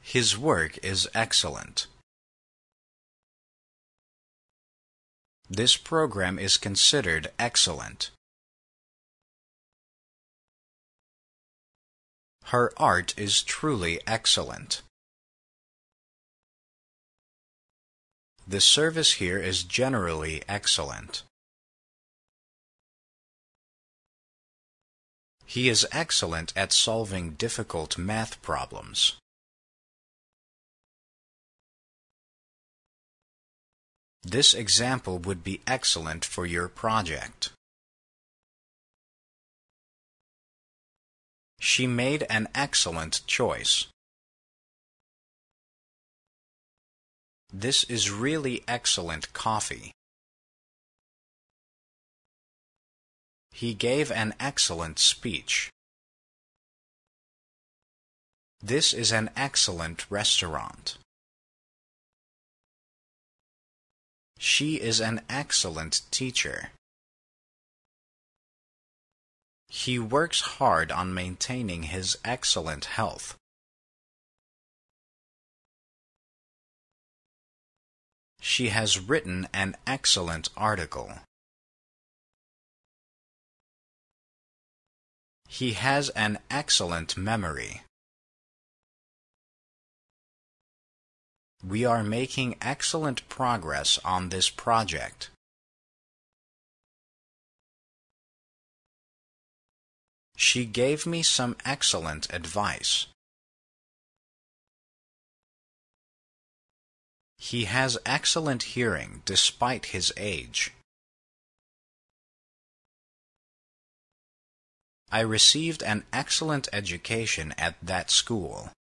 His work is excellent. This program is considered excellent. Her art is truly excellent. The service here is generally excellent. He is excellent at solving difficult math problems. This example would be excellent for your project. She made an excellent choice. This is really excellent coffee. He gave an excellent speech. This is an excellent restaurant. She is an excellent teacher. He works hard on maintaining his excellent health. She has written an excellent article. He has an excellent memory. We are making excellent progress on this project. She gave me some excellent advice. He has excellent hearing despite his age. I received an excellent education at that school.